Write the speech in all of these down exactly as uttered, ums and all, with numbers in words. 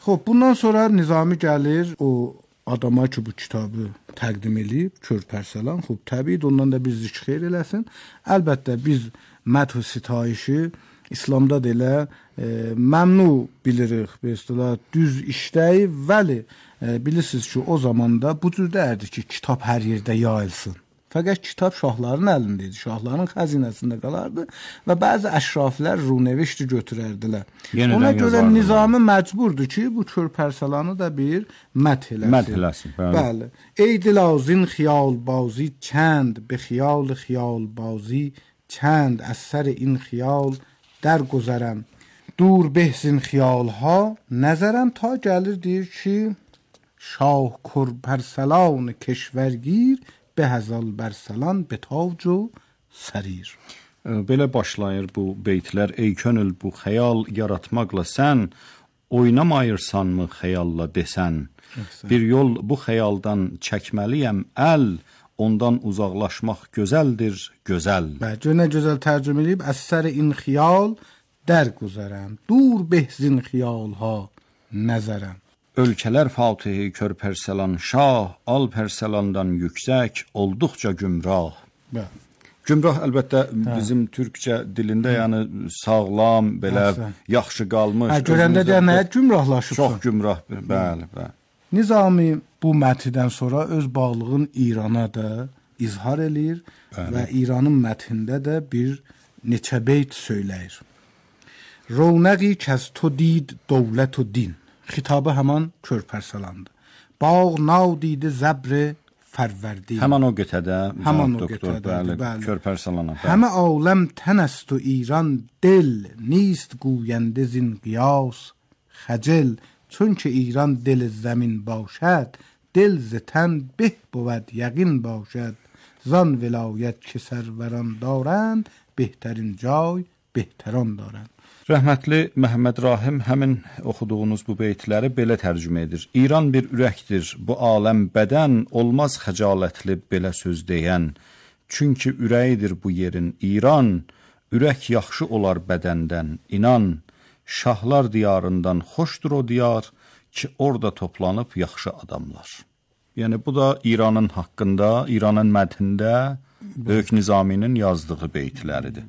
Xoş, bundan sonra Nizami gəlir o adama ki bu kitabı təqdim edib, Körpərsalan. Xoş, təbii ondan da bir zikr xeyr eləsin. Əlbəttə biz məth sitayişi İslamda da elə e, məmnu bilirik, belə düz işləyi, vəli e, bilirsiniz ki, o zamanda bu cür dərdi ki, kitab hər yerdə yayılsın. Fəqət kitab şahların əlində idi, şahların xəzinəsində qalardı və bəzi əşrafilər runevişti götürərdilər. Yenidən Ona görə Nizami məcburdur ki, bu Körpərsalanı da bir məth eləsin. Məth eləsin, bəli. Bəli. Ey dilazin xiyal bazi çənd, be xiyal xiyal bazi çənd, از سر این خیال در گذرم دور بهزین خیالها نظرم تا gəlir deyir ki Şah Körpərsalan keşvergir be hazal bersalan be tavcu sarir. Belə başlayır bu beytlər. Ey könül bu xəyal yaratmaqla sən oynamayırsanmı xəyalla desən. Bir yol bu xəyaldan çəkməliyəm əl, ondan uzaqlaşmaq gözəldir, gözəl. Bəlkə nə gözəl tərcümə edib, az sər in xiyal der güzərəm, dur behzin xiyalha nəzərəm. Ölkələr Fatihi Körpərsalan şah, Alpərsalandan yüksək, olduqca gümrah. Bəli. Gümrah əlbəttə bizim türkcə dilində, yəni sağlam, belə Həsən. yaxşı qalmış. Hə, görəndə də nə gümrahlaşıb? Çox gümrah, bəli, bəli. Nizami bu məthidən sonra öz bağlılığın İrana da izhar eləyir bəli. Və İranın məthində də bir neçə beyt söyləyir. Ronəqi kəz to did dövlət u din. Xitabı həman Körpərsalandı. Bağ nav didi zəbri fərvərdi. Həman o qitədə, həman o doktor, qitədə, bəli, bəli. Körpərsalana. Həmə aləm tənəst u İran dil, نیست گوینده زین قیاس خجل. چون که ایران دل زمین باشد دل ز تن به بود یقین باشد زان ولایت که سروران دارند بهترین جای بهتران دارند. Rəhmətli Məhəmməd Rahim həmin oxuduğunuz bu beytləri belə tərcümə edir. İran bir ürəkdir, bu aləm bədən, olmaz xəcalətli belə söz deyən. Çünki ürəyidir bu yerin İran, ürək yaxşı olar bədəndən, inan. Şahlar diyarından xoşdur o diyar ki, orada toplanıb yaxşı adamlar. Yəni, bu da İranın haqqında, İranın mətnində Böyük Nizaminin yazdığı beytləridir.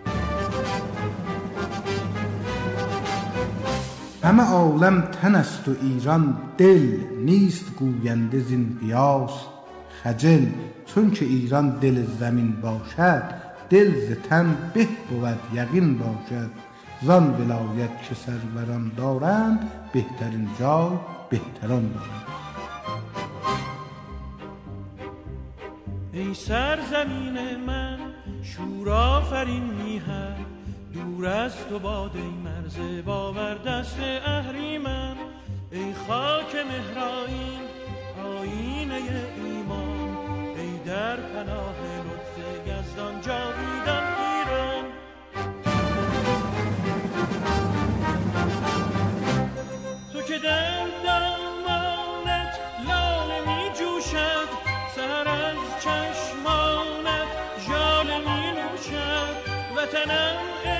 همه عالم تنست و ایران دل نیست گوینده زین قیاس خجل چون که ایران دل زمین باشد دل ز تن به بود یقین باشد زان ولایت که سروران دارند بهترین جای بهتران دارند. ای سرزمین من شور آفرین میهن دور از تو باد ای مرز باور دست اهریمن ای خاک مهرائین آیینه ایمان ای در پناه لطف یزدان جاویدان ایران تو که در دامانت لاله می جوشد سر از چشمانت ژاله می نوشد وطنم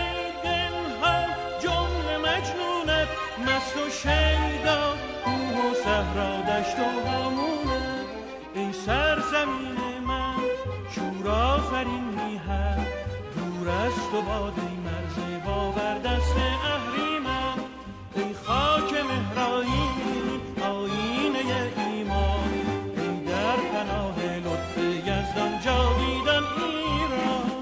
مست و شیدا کوه و صحرا دشت و هامونه ای سرزمین من شور آفرین میهن دور از تو باد ای مرز باور دست اهریمن ای خاک مهرائین آیینه ایمان ای در پناه لطف یزدان جاویدان ایران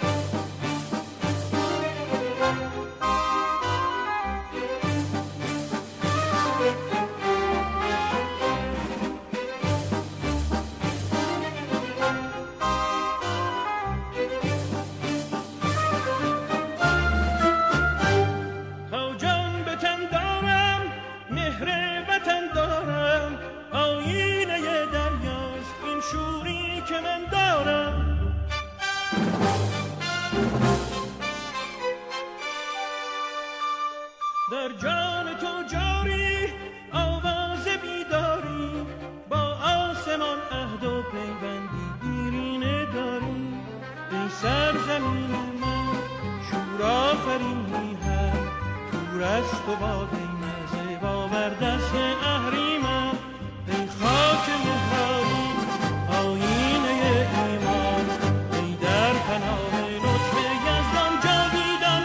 در جان تو جاری آواز بیداری با آسمان عهد و پیوندی دیرینه داری ای سرزمین من شور آفرین میهن دور از تو باد ای مرز آور دست اهریمن ای خاک مهرانی آینه ایمان ای در پناه لطف یزدان جاویدان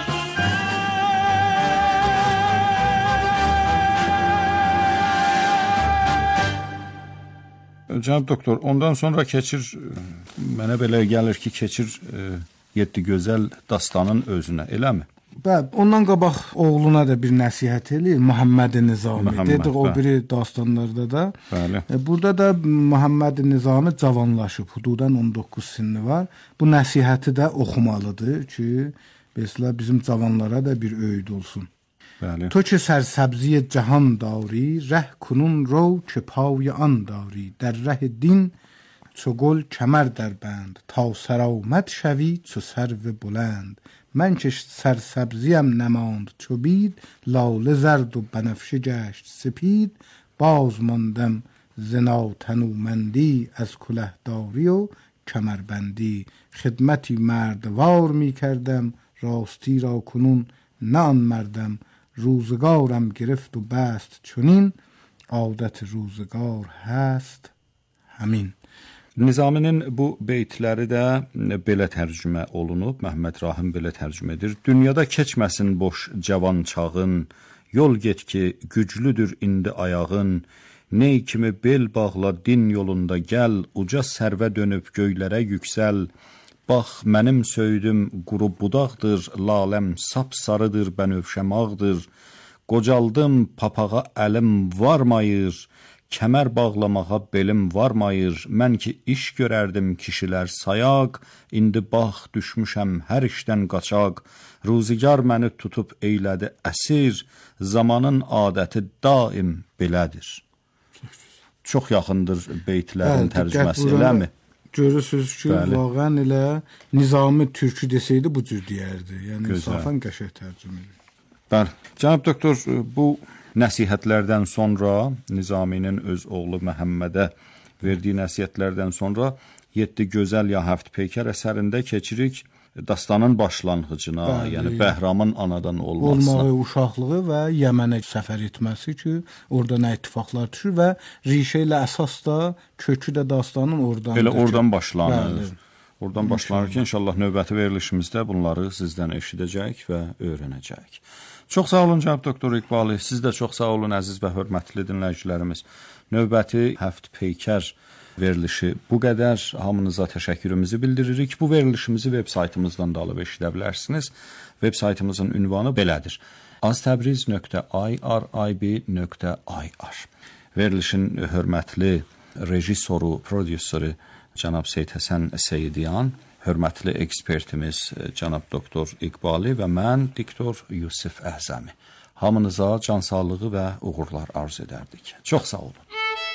Cənab doktor, ondan sonra keçir, mənə belə gəlir ki, keçir e, Yeddi Gözəl dastanın özünə, eləmi? Bəli, ondan qabaq oğluna da bir nəsihət eləyir, Muhammed Nizami. Muhammed, dedik o bəli. biri dastanlarda da. Bəli. E, burada da Muhammed Nizami cavanlaşıb, hududan on doqquz sinni var. Bu nəsihəti də oxumalıdır ki, mesela bizim cavanlara da bir öğüt olsun. Bəli. تو که سرسبزی جهان داری ره کنون رو که پای آن داری در ره دین چو گل کمر در بند تا سرآمد شوی چو سرو بلند من که سرسبزیم نماند چو بید لاله زرد و بنفشه گشت سپید باز ماندم ز ناتنومندی از کلهداری و کمربندی خدمتی مردوار می کردم راستی را کنون نه آن مردم روزگارم گرفت و بست چنین عادت روزگار هست همین. Nizaminin bu beytləri də belə tərcümə olunub, Məhəmməd Rahim belə tərcümə edir. Dünyada keçməsin boş cavan çağın, yol get ki güclüdür indi ayağın, ney kimi bel bağla din yolunda gəl, uca sərvə dönüb göylərə yüksəl, bax mənim söydüm quru budaqdır, laləm sapsarıdır, bənövşəmağdır, qocaldım papağa əlim varmayır, kəmər bağlamağa belim varmayır, mən ki iş görərdim kişilər sayaq, indi bax düşmüşəm hər işdən qaçaq, ruzigar məni tutub eylədi əsir, zamanın adəti daim belədir. Çox yaxındır beytlərin tərcüməsi, eləmi? Görürsünüz ki, Bəli. vaqən elə Nizami türkü desəydi bu cür deyərdi. Yəni Gözəl. insafən qəşəng tərcümə edir. Bəli. Cənab doktor, bu nəsihətlərdən sonra, Nizaminin öz oğlu Məhəmmədə verdiyi nəsihətlərdən sonra Yeddi Gözəl ya Həft Peykər əsərində keçirik dastanın başlanğıcına, Bəli. yəni Bəhramın anadan olmasına. Olmağı, uşaqlığı və Yəmənə səfər etməsi ki, orada nə ittifaqlar düşür və rişə ilə əsas da kökü də dastanın oradan. Elə oradan başlanır. Bəli. Oradan başlanır ki, inşallah növbəti verilişimizdə bunları sizdən eşidəcəyik və öyrənəcəyik. Çox sağ olun cənab doktor İqbali. Siz də çox sağ olun əziz və hörmətli dinləyicilərimiz. Növbəti Həft Peykər verilişi bu qədər. Hamınıza təşəkkürümüzü bildiririk. Bu verilişimizi veb saytımızdan da alıb eşidə bilərsiniz. Veb saytımızın ünvanı belədir: aztabriz nöqtə irib nöqtə ir. Verilişin hörmətli rejissoru, prodüseri cənab Seyid Həsən Seyidyan, hörmətli ekspertimiz cənab doktor İqbali və mən diktor Yusif Əzəmi. Hamınıza can sağlığı və uğurlar arzu edərdik. Çox sağ olun.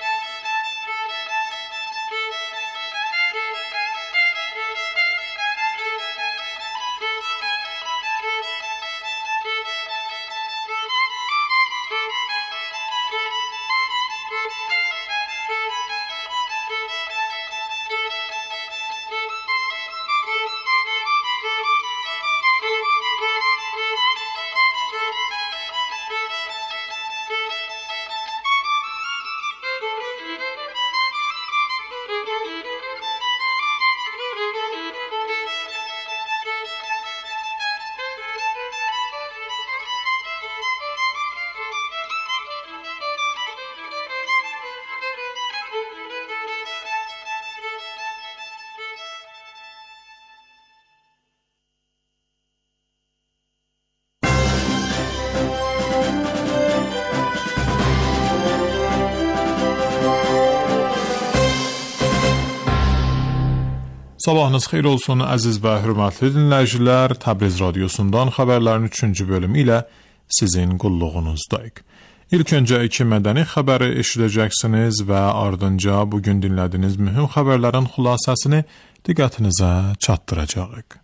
Sabahınız xeyir olsun əziz və hörmətli dinləyicilər. Təbriz radiosundan xəbərlərin üçüncü bölümü ilə sizin qulluğunuzdayıq. İlk öncə iki mədəni xəbəri eşidəcəksiniz və ardınca bugün dinlədiyiniz mühüm xəbərlərin xülasəsini diqqətinizə çatdıracağıq.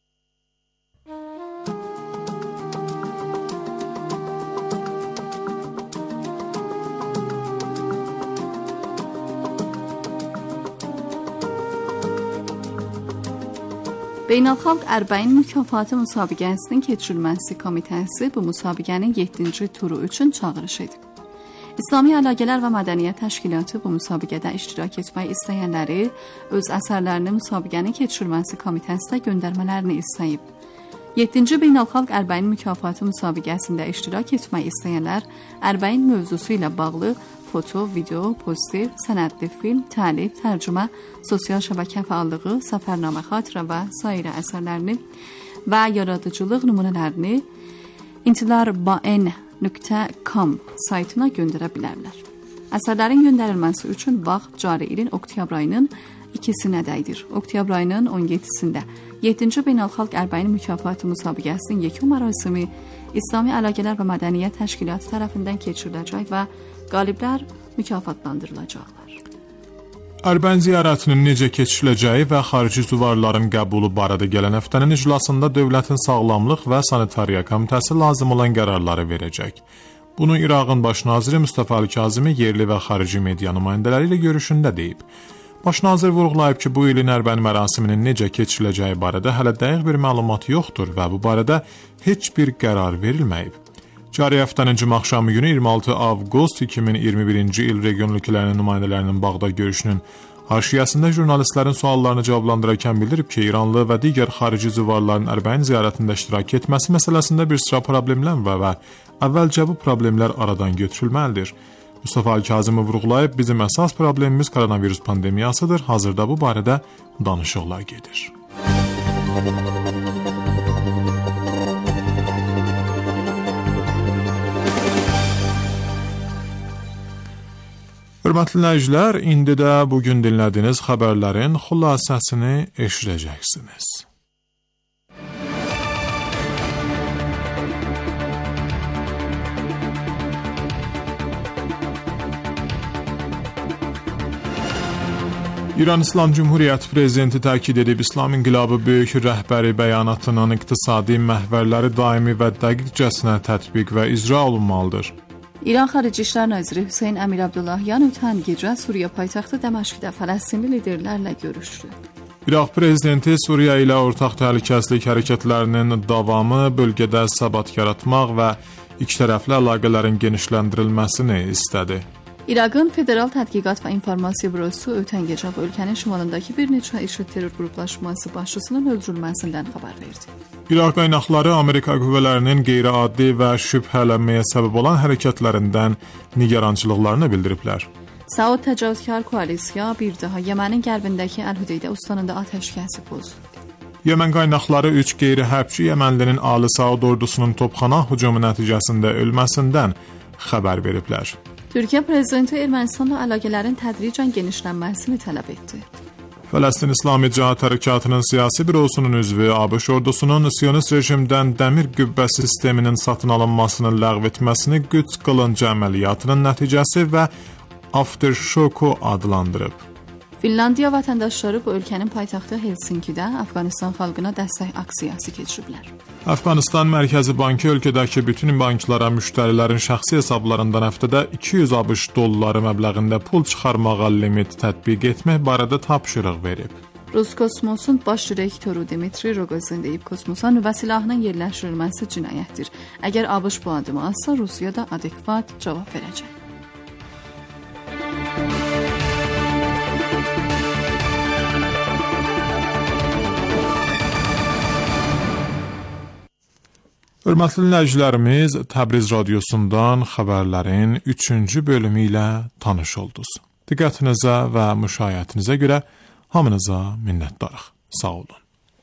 Beynəlxalq Ərbəin mükafatı müsabiqəsinin keçirilməsi komitəsi bu müsabiqənin yeddinci turu üçün çağırış edib. İslami Əlaqələr və Mədəniyyət Təşkilatı bu müsabiqədə iştirak etmək istəyənləri öz əsərlərini müsabiqənin keçirilməsi komitəsinə göndərmələrini istəyib. yeddinci Beynəlxalq Ərbəin mükafatı müsabiqəsində iştirak etmək istəyənlər Ərbəin mövzusu ilə bağlı foto, video, poster, sənədli film, təlif, tərcümə, sosial şəbəkə fəallığı, səfərnamə, xatirə və sairə əsərlərini və yaradıcılıq nümunələrini intilarbaen nöqtə com saytına göndərə bilərlər. Əsərlərin göndərilməsi üçün vaxt cari ilin oktyabr ayının ikisinədəkdir. Oktyabr ayının on yeddisində yeddinci Beynəlxalq Ərbəin mükafatı müsabiqəsinin yekun mərasimi İslami Əlaqələr və Mədəniyyət Təşkilatı tərəfindən keçiriləcək və qaliblər mükafatlandırılacaqlar. Ərbəin ziyarətinin necə keçiriləcəyi və xarici zuvarların qəbulu barədə gələn həftənin iclasında dövlətin Sağlamlıq və Sanitariya Komitəsi lazım olan qərarları verəcək. Bunu İraqın baş naziri Mustafa Əl-Kazimi yerli və xarici media nümayəndələri ilə görüşündə deyib. Baş nazir vurğulayıb ki, bu ilin Ərbəin mərasiminin necə keçiriləcəyi barədə hələ dəqiq bir məlumat yoxdur və bu barədə heç bir qərar verilməyib. Cari həftənin cümə axşamı günü iyirmi altı avqust iki min iyirmi birinci il region ölkələrinin nümayəndələrinin Bağda görüşünün haşiyəsində jurnalistlərin suallarını cavablandırarkən bildirib ki, İranlı və digər xarici züvarların Ərbəin ziyarətində iştirak etməsi məsələsində bir sıra problemlər var və əvvəlcə bu problemlər aradan götürülməlidir. Mustafa Əl-Kazimi vurğulayıb, bizim əsas problemimiz koronavirus pandemiyasıdır, hazırda bu barədə danışıqlar gedir. Hörmətli dinləyicilər, indi də bugün dinlədiyiniz xəbərlərin xülasəsini eşidəcəksiniz. İran İslam Cümhuriyyəti Prezidenti təkid edib, İslam İnqilabı böyük rəhbəri bəyanatının iqtisadi məhvərləri daimi və dəqiqcəsinə tətbiq və icra olunmalıdır. İran Xarici İşlər Naziri Hüseyn Əmir Abdullahyan ötən gecə Suriya paytaxtı Dəməşqdə Fələstinli liderlərlə görüşdü. İraq prezidenti Suriya ilə ortaq təhlükəsizlik hərəkətlərinin davamı, bölgədə səbat yaratmaq və ikitərəfli əlaqələrin genişləndirilməsini istədi. İraqın Federal Tədqiqat və İnformasiya Bürosu ötən gecə ölkənin şimalındakı bir neçə IŞİD terror qruplaşması başçısının öldürülməsindən xəbər verdi. İraq qaynaqları Amerika qüvvələrinin qeyri-adi və şübhələnməyə səbəb olan hərəkətlərindən nigarançılıqlarını bildiriblər. Saud Təcavüzkar koalisiya bir daha Yemənin qərbindəki Əl-Hüdeydə ustanında atəşkəsi pozdu. Yemen qaynaqları üç qeyri-hərbçi Yəmənlinin Ali Saud ordusunun topxana hücumu nəticəsində ölməsindən xəbər veriblər. Türkiyə prezidenti Ermənistanla əlaqələrin tədricən genişlənməsini tələb etdi. Fələstin İslami Cihad Hərəkatının siyasi bürosunun üzvü ABŞ ordusunun Siyonist rejimdən dəmir qübbə sisteminin satın alınmasını ləğv etməsini qüds qılınca əməliyyatının nəticəsi və aftershoku adlandırıb. Finlandiya vətəndaşları bu ölkənin paytaxtı Helsinkidə Əfqanistan xalqına dəstək aksiyası keçiriblər. Əfqanistan Mərkəzi Bankı ölkədəki bütün banklara müştərilərin şəxsi hesablarından həftədə iki yüz ABŞ dolları məbləğində pul çıxarmağa limit tətbiq etmək barədə tapşırıq verib. Roskosmosun baş direktoru Dmitri Rogozin deyib, kosmosa nüvə silahının yerləşdirilməsi cinayətdir. Əgər ABŞ bu addımı atsa, Rusiya da adekvat cavab verəcək. Hörmətli dinləyicilərimiz, Təbriz radiosundan xəbərlərin üçüncü bölümü ilə tanış oldunuz. Diqqətinizə və müşahiyyətinizə görə hamınıza minnətdarıq. Sağ olun.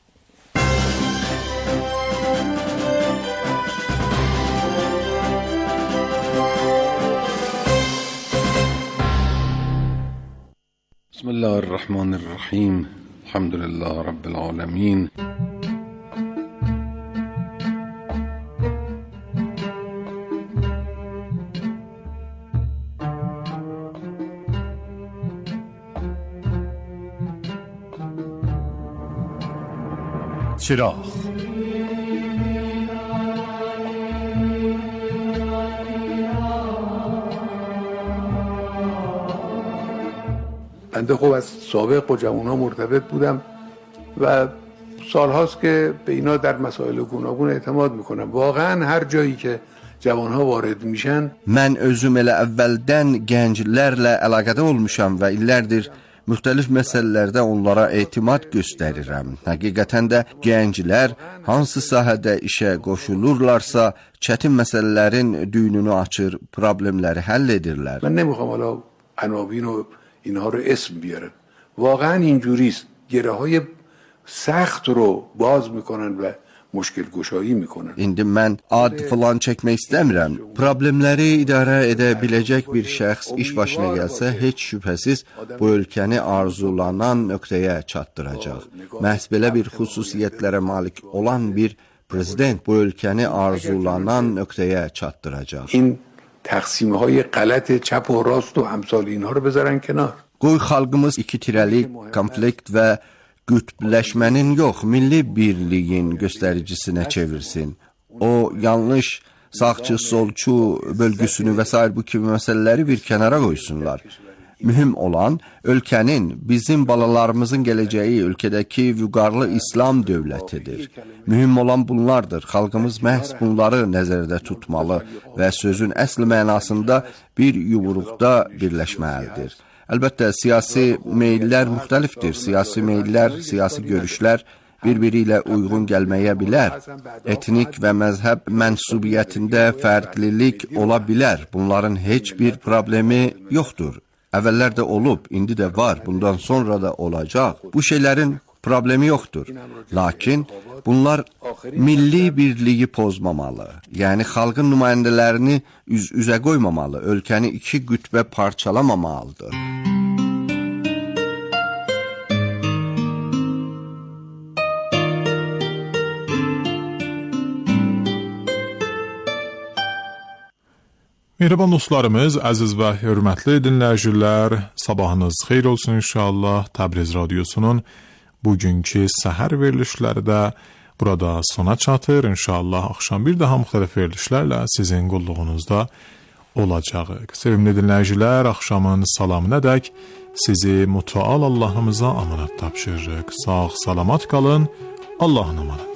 Bismillahirrahmanirrahim. Elhamdülillah Rabbil alemin. چراغ بنده خب از سابق با جوانها مرتبط بودم و سالهاست که به اینا در مسائل گوناگون اعتماد میکنم. واقعا هر جایی که جوانها وارد میشن. Mən özüm elə əvvəldən gənclərlə əlaqədə olmuşam və illərdir müxtəlif məsələlərdə onlara etimad göstərirəm. Həqiqətən də gənclər hansı sahədə işə qoşulurlarsa, çətin məsələlərin düyününü açır, problemləri həll edirlər. من نمیخوام حالا عناوین و اینها رو اسم بیارم. واقعا اینجوریست. گره های سخت رو باز میکنن و مشکل گشایی میکنن. İndi mən ad falan çəkmək istəmirəm. Problemləri idarə edə biləcək bir şəxs iş başına gəlsə, heç şübhəsiz bu ölkəni arzulanan nöqtəyə çatdıracaq. Məhz belə bir xüsusiyyətlərə malik olan bir prezident bu ölkəni arzulanan nöqtəyə çatdıracaq. این تقسیمه های غلط چپ و راست و امثال اینها رو بذارن کنار. Qoy xalqımız iki tirəli konflikt və qütbləşmənin yox, milli birliyin göstəricisinə çevirsin. O, yanlış sağçı, solçu bölgüsünü və s. bu kimi məsələləri bir kənara qoysunlar. Mühüm olan ölkənin, bizim balalarımızın gələcəyi ölkədəki vüqarlı İslam dövlətidir. Mühüm olan bunlardır. Xalqımız məhz bunları nəzərdə tutmalı və sözün əsl mənasında bir yumruqda birləşməlidir. Əlbəttə, siyasi meyllər müxtəlifdir. Siyasi meyllər, siyasi görüşlər bir-biri ilə uyğun gəlməyə bilər. Etnik və məzhəb mənsubiyyətində fərqlilik ola bilər. Bunların heç bir problemi yoxdur. Əvvəllər də olub, indi də var, bundan sonra da olacaq. Bu şeylərin problemi yoxdur. Lakin bunlar milli birliyi pozmamalı. Yəni xalqın nümayəndələrini üz-üzə qoymamalı, ölkəni iki qütbə parçalamamalıdır. Mehriban dostlarımız, əziz və hörmətli dinləyicilər, sabahınız xeyir olsun inşallah. Təbriz Radyosunun bugünkü səhər verilişləri də burada sona çatır. İnşallah axşam bir daha müxtəlif verilişlərlə sizin qulluğunuzda olacaq. Sevimli dinləyicilər, axşamın salamınədək sizi mütəal Allahımıza amanat tapşırırıq. Sağ, salamat qalın, Allahın amanat.